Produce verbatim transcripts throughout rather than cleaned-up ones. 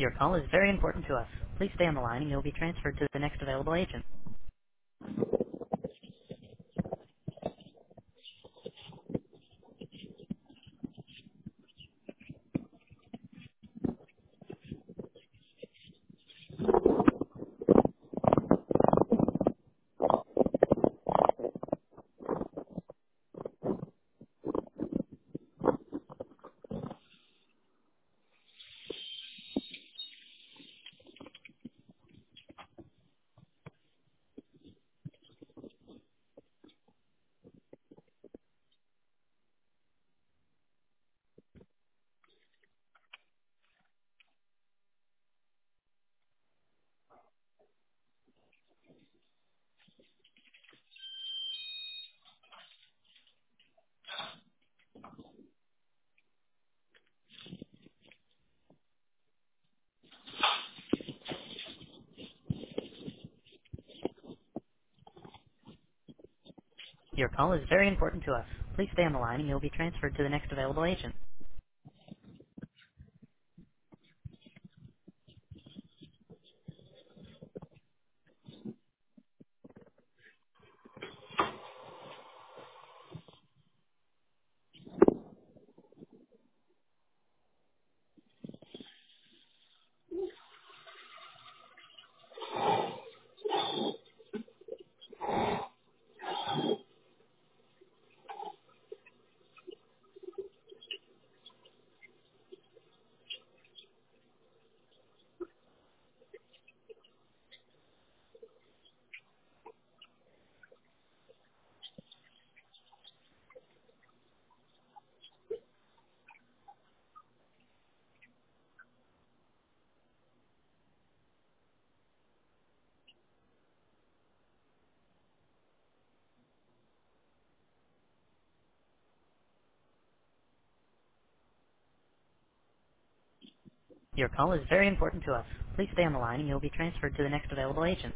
Your call is very important to us. Please stay on the line and you'll be transferred to the next available agent. Your call is very important to us. Please stay on the line and you'll be transferred to the next available agent. Your call is very important to us. Please stay on the line and you'll be transferred to the next available agent.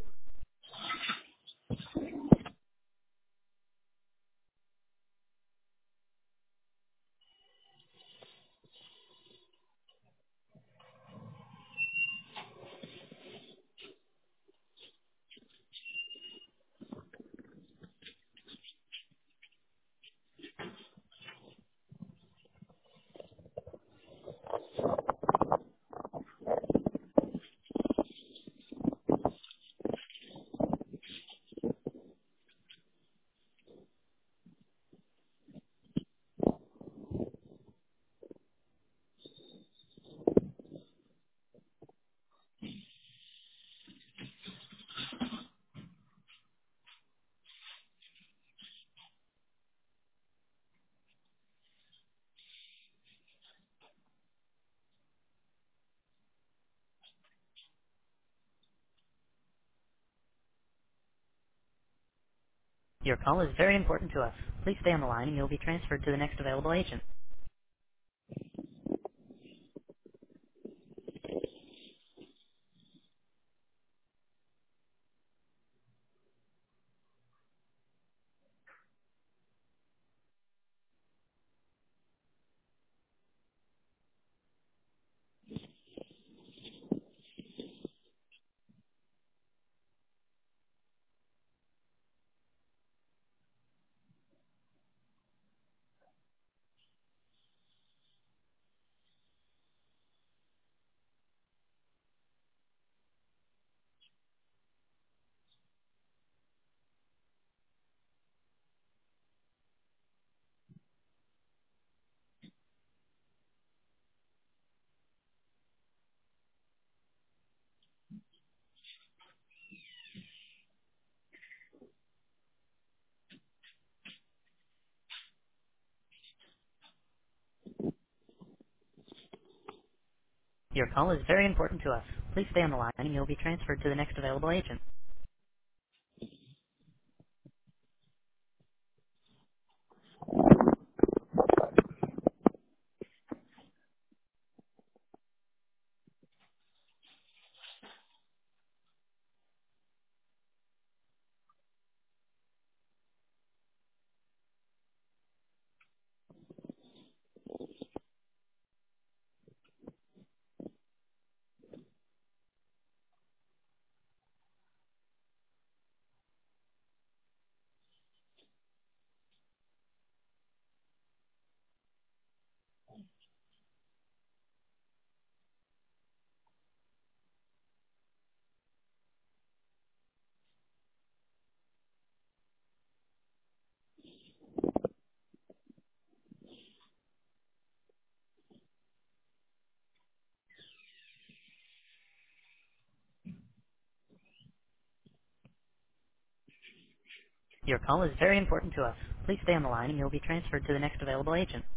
Your call is very important to us. Please stay on the line and you'll be transferred to the next available agent. Your call is very important to us. Please stay on the line and you'll be transferred to the next available agent. Your call is very important to us. Please stay on the line and you'll be transferred to the next available agent.